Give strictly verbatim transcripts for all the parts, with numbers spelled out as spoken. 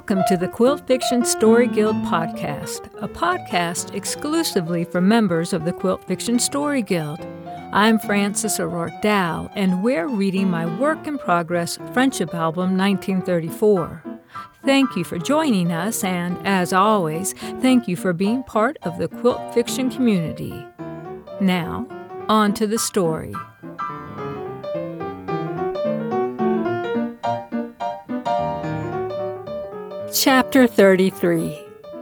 Welcome to the Quilt Fiction Story Guild podcast, a podcast exclusively for members of the Quilt Fiction Story Guild. I'm Frances O'Rourke Dow, and we're reading my work-in-progress friendship album, nineteen thirty-four. Thank you for joining us, and as always, thank you for being part of the quilt fiction community. Now, on to the story. Chapter thirty-three.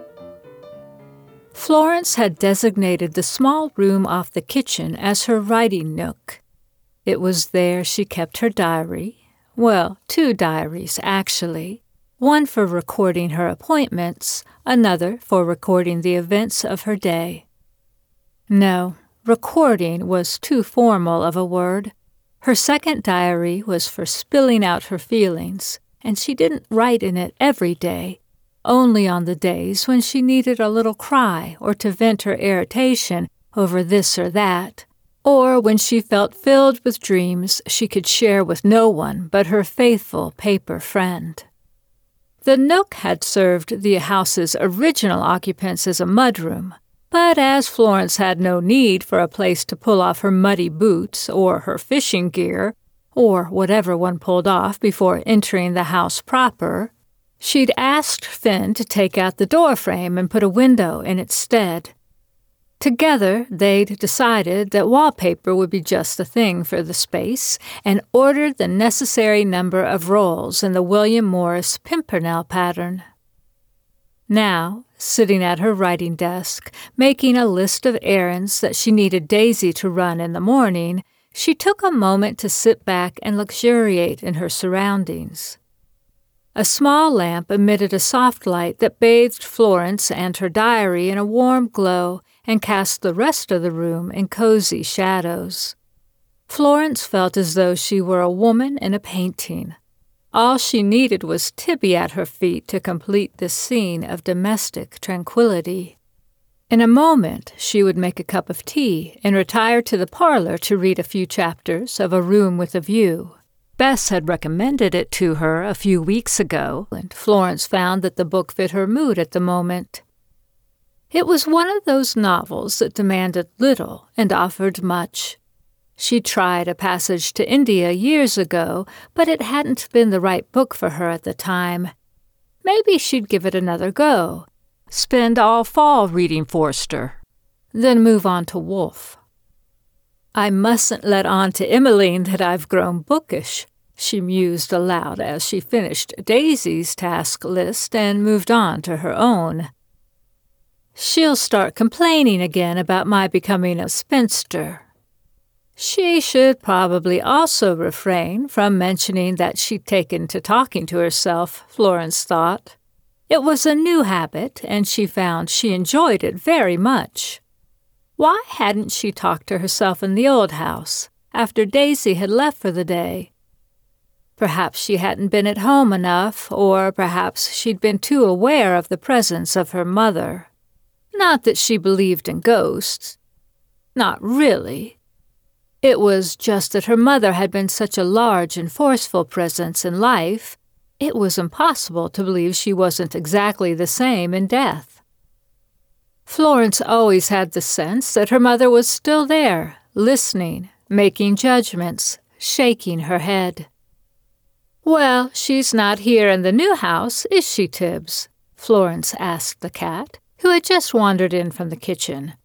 Florence had designated the small room off the kitchen as her writing nook. It was there she kept her diary, well, two diaries, actually, one for recording her appointments, another for recording the events of her day. No, recording was too formal of a word. Her second diary was for spilling out her feelings, and she didn't write in it every day, only on the days when she needed a little cry or to vent her irritation over this or that, or when she felt filled with dreams she could share with no one but her faithful paper friend. The nook had served the house's original occupants as a mudroom, but as Florence had no need for a place to pull off her muddy boots or her fishing gear, or whatever one pulled off before entering the house proper, she'd asked Finn to take out the door frame and put a window in its stead. Together, they'd decided that wallpaper would be just the thing for the space and ordered the necessary number of rolls in the William Morris Pimpernel pattern. Now, sitting at her writing desk, making a list of errands that she needed Daisy to run in the morning, she took a moment to sit back and luxuriate in her surroundings. A small lamp emitted a soft light that bathed Florence and her diary in a warm glow and cast the rest of the room in cozy shadows. Florence felt as though she were a woman in a painting. All she needed was Tibby at her feet to complete this scene of domestic tranquility. In a moment, she would make a cup of tea and retire to the parlor to read a few chapters of A Room with a View. Bess had recommended it to her a few weeks ago, and Florence found that the book fit her mood at the moment. It was one of those novels that demanded little and offered much. She'd tried A Passage to India years ago, but it hadn't been the right book for her at the time. Maybe she'd give it another go. Spend all fall reading Forster, then move on to Woolf. I mustn't let on to Emmeline that I've grown bookish, she mused aloud as she finished Daisy's task list and moved on to her own. She'll start complaining again about my becoming a spinster. She should probably also refrain from mentioning that she'd taken to talking to herself, Florence thought. It was a new habit, and she found she enjoyed it very much. Why hadn't she talked to herself in the old house, after Daisy had left for the day? Perhaps she hadn't been at home enough, or perhaps she'd been too aware of the presence of her mother. Not that she believed in ghosts. Not really. It was just that her mother had been such a large and forceful presence in life, it was impossible to believe she wasn't exactly the same in death. Florence always had the sense that her mother was still there, listening, making judgments, shaking her head. "Well, she's not here in the new house, is she, Tibbs?" Florence asked the cat, who had just wandered in from the kitchen.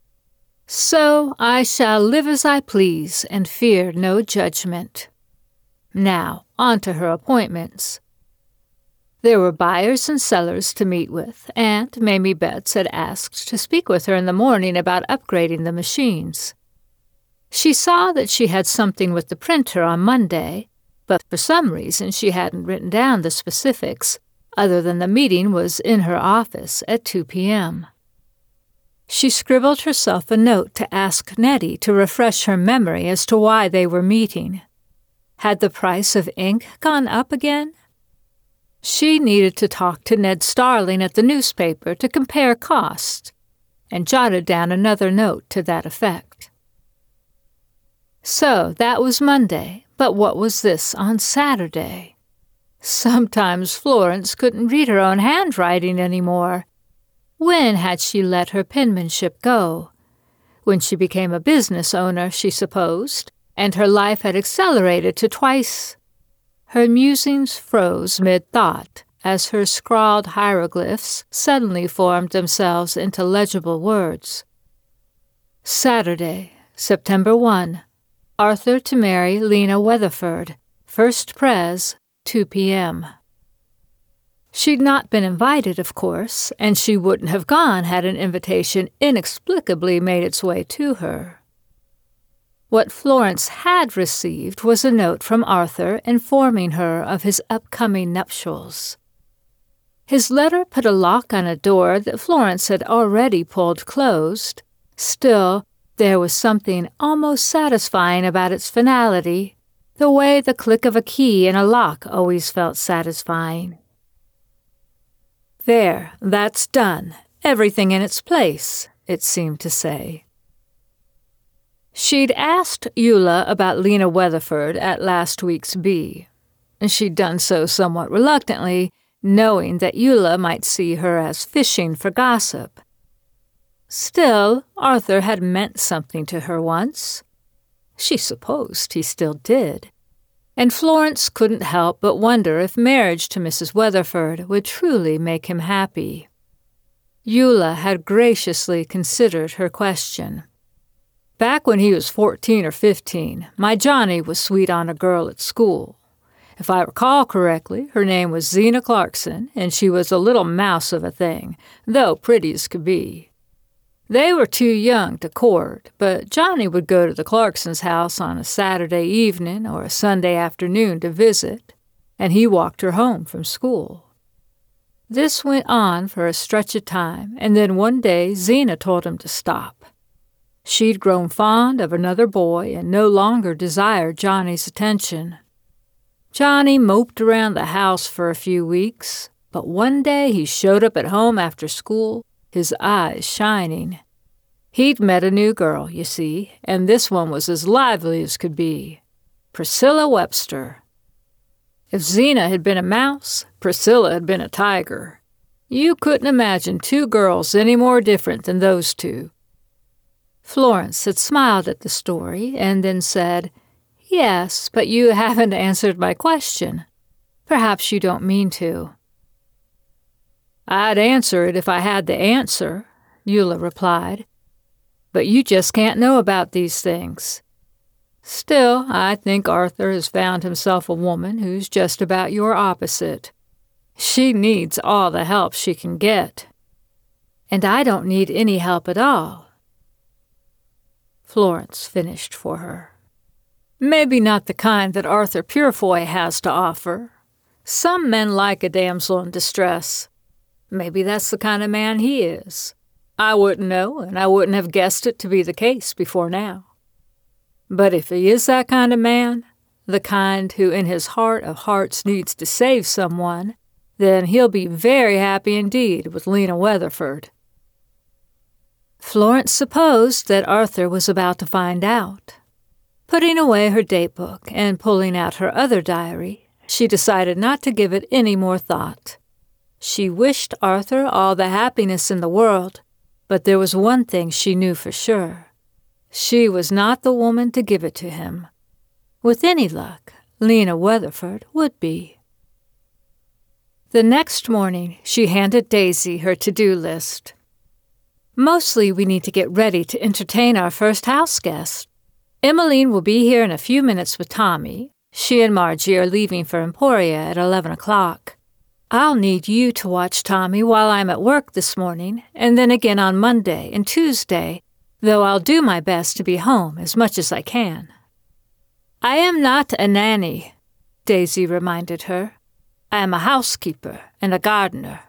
"So I shall live as I please and fear no judgment." Now, on to her appointments. There were buyers and sellers to meet with, and Mamie Betts had asked to speak with her in the morning about upgrading the machines. She saw that she had something with the printer on Monday, but for some reason she hadn't written down the specifics, other than the meeting was in her office at two p.m. She scribbled herself a note to ask Nettie to refresh her memory as to why they were meeting. Had the price of ink gone up again? She needed to talk to Ned Starling at the newspaper to compare costs, and jotted down another note to that effect. So that was Monday, but what was this on Saturday? Sometimes Florence couldn't read her own handwriting anymore. When had she let her penmanship go? When she became a business owner, she supposed, and her life had accelerated to twice. Her musings froze mid-thought as her scrawled hieroglyphs suddenly formed themselves into legible words. Saturday, September first. Arthur to marry Lena Weatherford. First Pres, two p.m. She'd not been invited, of course, and she wouldn't have gone had an invitation inexplicably made its way to her. What Florence had received was a note from Arthur informing her of his upcoming nuptials. His letter put a lock on a door that Florence had already pulled closed. Still, there was something almost satisfying about its finality, the way the click of a key in a lock always felt satisfying. There, that's done. Everything in its place, it seemed to say. She'd asked Eula about Lena Weatherford at last week's bee. She'd done so somewhat reluctantly, knowing that Eula might see her as fishing for gossip. Still, Arthur had meant something to her once. She supposed he still did. And Florence couldn't help but wonder if marriage to Missus Weatherford would truly make him happy. Eula had graciously considered her question. Back when he was fourteen or fifteen, my Johnny was sweet on a girl at school. If I recall correctly, her name was Zena Clarkson, and she was a little mouse of a thing, though pretty as could be. They were too young to court, but Johnny would go to the Clarksons' house on a Saturday evening or a Sunday afternoon to visit, and he walked her home from school. This went on for a stretch of time, and then one day Zena told him to stop. She'd grown fond of another boy and no longer desired Johnny's attention. Johnny moped around the house for a few weeks, but one day he showed up at home after school, his eyes shining. He'd met a new girl, you see, and this one was as lively as could be. Priscilla Webster. If Zena had been a mouse, Priscilla had been a tiger. You couldn't imagine two girls any more different than those two. Florence had smiled at the story and then said, "Yes, but you haven't answered my question. Perhaps you don't mean to." "I'd answer it if I had the answer," Eula replied. "But you just can't know about these things. Still, I think Arthur has found himself a woman who's just about your opposite. She needs all the help she can get." "And I don't need any help at all," Florence finished for her. "Maybe not the kind that Arthur Purefoy has to offer. Some men like a damsel in distress. Maybe that's the kind of man he is. I wouldn't know, and I wouldn't have guessed it to be the case before now. But if he is that kind of man, the kind who in his heart of hearts needs to save someone, then he'll be very happy indeed with Lena Weatherford." Florence supposed that Arthur was about to find out. Putting away her datebook and pulling out her other diary, she decided not to give it any more thought. She wished Arthur all the happiness in the world, but there was one thing she knew for sure. She was not the woman to give it to him. With any luck, Lena Weatherford would be. The next morning, she handed Daisy her to-do list. "Mostly we need to get ready to entertain our first house guest. Emmeline will be here in a few minutes with Tommy. She and Margie are leaving for Emporia at eleven o'clock. I'll need you to watch Tommy while I'm at work this morning, and then again on Monday and Tuesday, though I'll do my best to be home as much as I can." "I am not a nanny," Daisy reminded her. "I am a housekeeper and a gardener."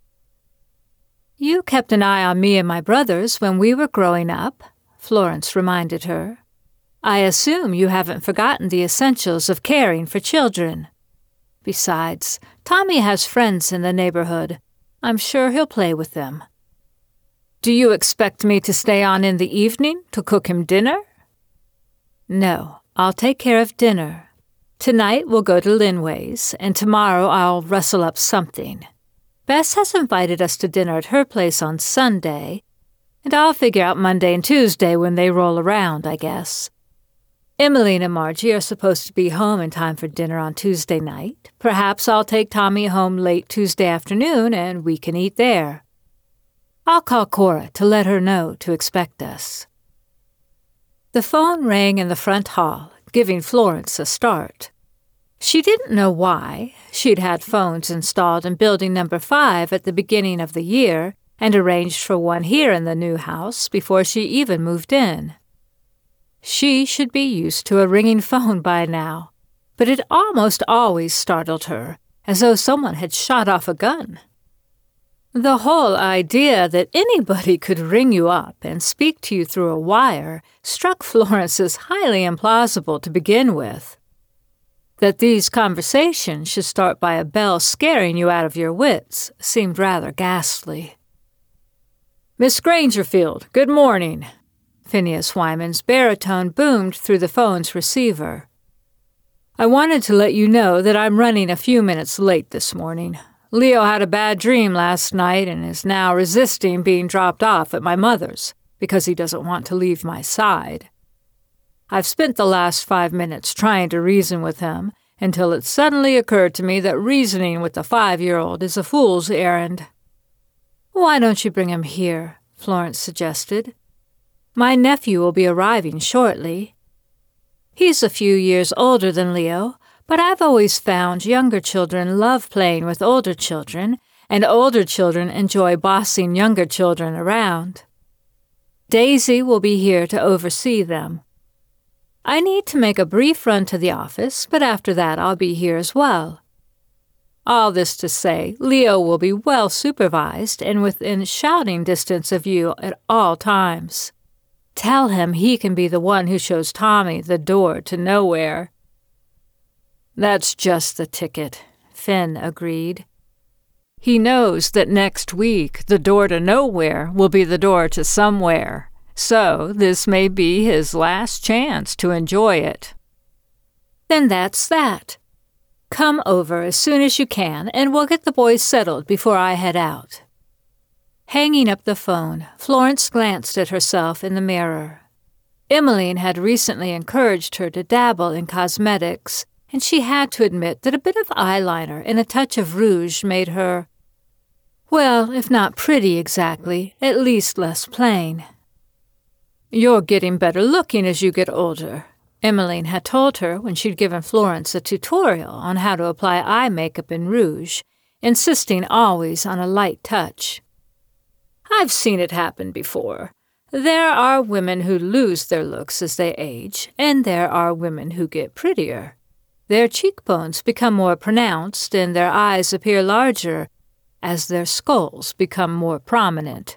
"You kept an eye on me and my brothers when we were growing up," Florence reminded her. "I assume you haven't forgotten the essentials of caring for children. Besides, Tommy has friends in the neighborhood. I'm sure he'll play with them." "Do you expect me to stay on in the evening to cook him dinner?" "No, I'll take care of dinner. Tonight we'll go to Linway's, and tomorrow I'll rustle up something. Bess has invited us to dinner at her place on Sunday, and I'll figure out Monday and Tuesday when they roll around, I guess. Emmeline and Margie are supposed to be home in time for dinner on Tuesday night. Perhaps I'll take Tommy home late Tuesday afternoon and we can eat there. I'll call Cora to let her know to expect us. The phone rang in the front hall, giving Florence a start. She didn't know why. She'd had phones installed in building number five at the beginning of the year and arranged for one here in the new house before she even moved in. She should be used to a ringing phone by now, but it almost always startled her, as though someone had shot off a gun. The whole idea that anybody could ring you up and speak to you through a wire struck Florence as highly implausible to begin with. That these conversations should start by a bell scaring you out of your wits seemed rather ghastly. "Miss Grangerfield, good morning." Phineas Wyman's baritone boomed through the phone's receiver. "I wanted to let you know that I'm running a few minutes late this morning. Leo had a bad dream last night and is now resisting being dropped off at my mother's because he doesn't want to leave my side. I've spent the last five minutes trying to reason with him until it suddenly occurred to me that reasoning with a five-year-old is a fool's errand." "Why don't you bring him here?" Florence suggested. "My nephew will be arriving shortly. He's a few years older than Leo, but I've always found younger children love playing with older children, and older children enjoy bossing younger children around. Daisy will be here to oversee them. I need to make a brief run to the office, but after that I'll be here as well. All this to say, Leo will be well supervised and within shouting distance of you at all times. Tell him he can be the one who shows Tommy the door to nowhere." "That's just the ticket," Finn agreed. "He knows that next week the door to nowhere will be the door to somewhere, so this may be his last chance to enjoy it." "Then that's that. Come over as soon as you can, and we'll get the boys settled before I head out." Hanging up the phone, Florence glanced at herself in the mirror. Emmeline had recently encouraged her to dabble in cosmetics, and she had to admit that a bit of eyeliner and a touch of rouge made her, well, if not pretty exactly, at least less plain. "You're getting better looking as you get older," Emmeline had told her when she'd given Florence a tutorial on how to apply eye makeup and rouge, insisting always on a light touch. "I've seen it happen before. There are women who lose their looks as they age, and there are women who get prettier. Their cheekbones become more pronounced and their eyes appear larger as their skulls become more prominent."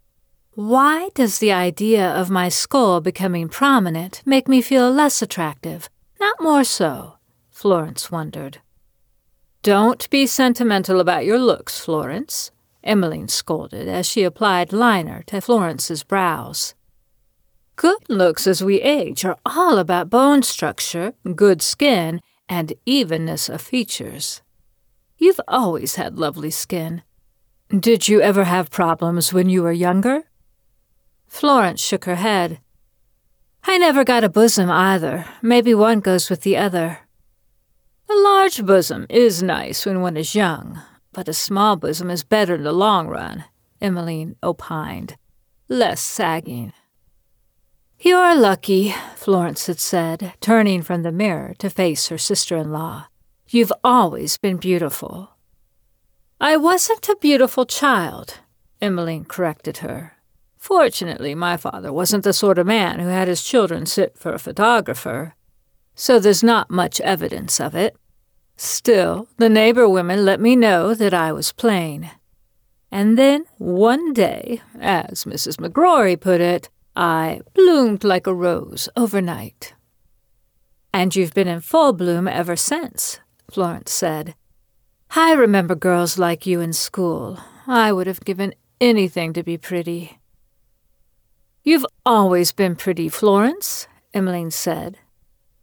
Why does the idea of my skull becoming prominent make me feel less attractive, not more so? Florence wondered. "Don't be sentimental about your looks, Florence," Emmeline scolded as she applied liner to Florence's brows. "Good looks as we age are all about bone structure, good skin, and evenness of features. You've always had lovely skin. Did you ever have problems when you were younger?" Florence shook her head. "I never got a bosom either. Maybe one goes with the other." "A large bosom is nice when one is young, but a small bosom is better in the long run," Emmeline opined. "Less sagging." "You're lucky," Florence had said, turning from the mirror to face her sister-in-law. "You've always been beautiful." "I wasn't a beautiful child," Emmeline corrected her. "Fortunately, my father wasn't the sort of man who had his children sit for a photographer, so there's not much evidence of it. Still, the neighbor women let me know that I was plain. And then, one day, as Missus McGrory put it, I bloomed like a rose overnight." "And you've been in full bloom ever since," Florence said. "I remember girls like you in school. I would have given anything to be pretty." "You've always been pretty, Florence," Emmeline said.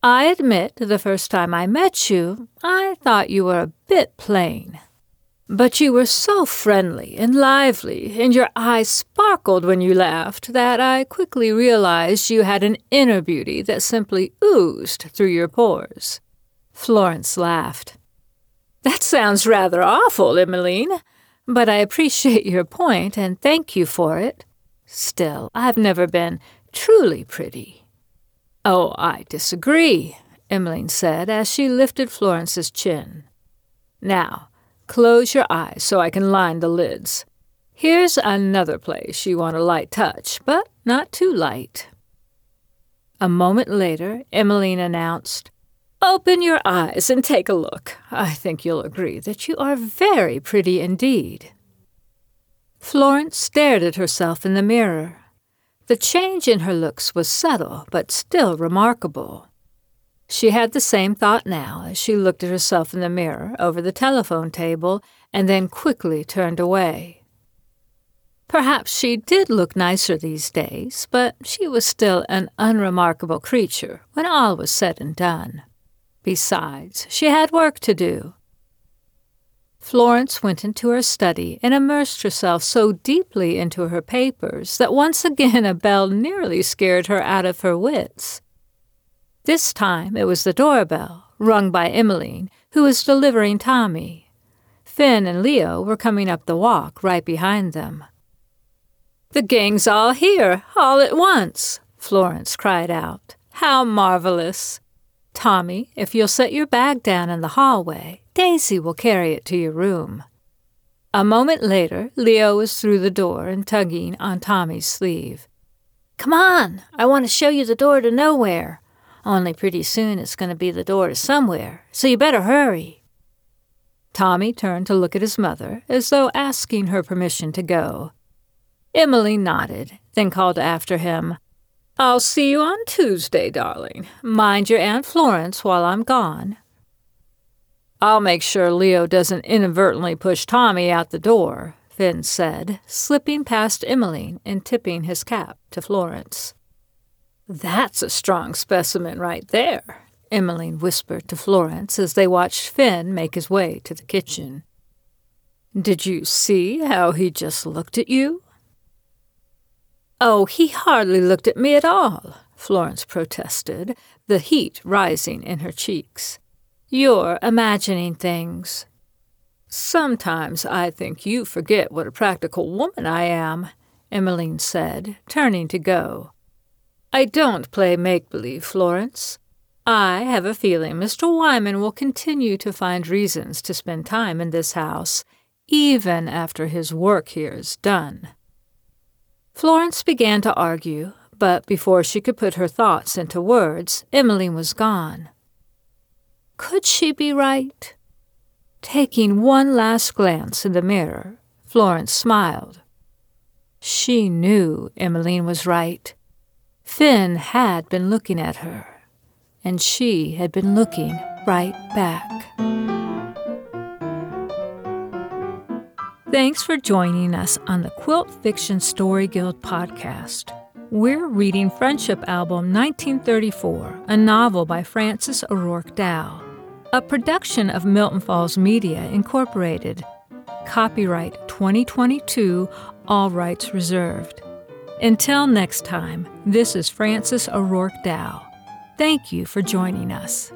I admit the first time I met you, I thought you were a bit plain. But you were so friendly and lively, and your eyes sparkled when you laughed, that I quickly realized you had an inner beauty that simply oozed through your pores." Florence laughed. "That sounds rather awful, Emmeline, but I appreciate your point and thank you for it. Still, I've never been truly pretty." "Oh, I disagree," Emmeline said as she lifted Florence's chin. "Now, close your eyes so I can line the lids. Here's another place you want a light touch, but not too light." A moment later, Emmeline announced, "Open your eyes and take a look. I think you'll agree that you are very pretty indeed." Florence stared at herself in the mirror. The change in her looks was subtle, but still remarkable. She had the same thought now as she looked at herself in the mirror over the telephone table and then quickly turned away. Perhaps she did look nicer these days, but she was still an unremarkable creature when all was said and done. Besides, she had work to do. Florence went into her study and immersed herself so deeply into her papers that once again a bell nearly scared her out of her wits. This time it was the doorbell, rung by Emmeline, who was delivering Tommy. Finn and Leo were coming up the walk right behind them. "The gang's all here, all at once," Florence cried out. "How marvelous! Tommy, if you'll set your bag down in the hallway, Daisy will carry it to your room." A moment later, Leo was through the door and tugging on Tommy's sleeve. "Come on, I want to show you the door to nowhere. Only pretty soon it's going to be the door to somewhere, so you better hurry." Tommy turned to look at his mother, as though asking her permission to go. Emmeline nodded, then called after him, "I'll see you on Tuesday, darling. Mind your Aunt Florence while I'm gone." "I'll make sure Leo doesn't inadvertently push Tommy out the door," Finn said, slipping past Emmeline and tipping his cap to Florence. "That's a strong specimen right there," Emmeline whispered to Florence as they watched Finn make his way to the kitchen. "Did you see how he just looked at you?" "Oh, he hardly looked at me at all," Florence protested, the heat rising in her cheeks. "You're imagining things." "Sometimes I think you forget what a practical woman I am," Emmeline said, turning to go. "I don't play make-believe, Florence. I have a feeling Mister Wyman will continue to find reasons to spend time in this house, even after his work here is done." Florence began to argue, but before she could put her thoughts into words, Emmeline was gone. Could she be right? Taking one last glance in the mirror, Florence smiled. She knew Emmeline was right. Finn had been looking at her, and she had been looking right back. Thanks for joining us on the Quilt Fiction Story Guild podcast. We're reading Friendship Album nineteen thirty-four, a novel by Frances O'Rourke Dow, a production of Milton Falls Media, Incorporated. Copyright twenty twenty-two, all rights reserved. Until next time, this is Frances O'Rourke Dow. Thank you for joining us.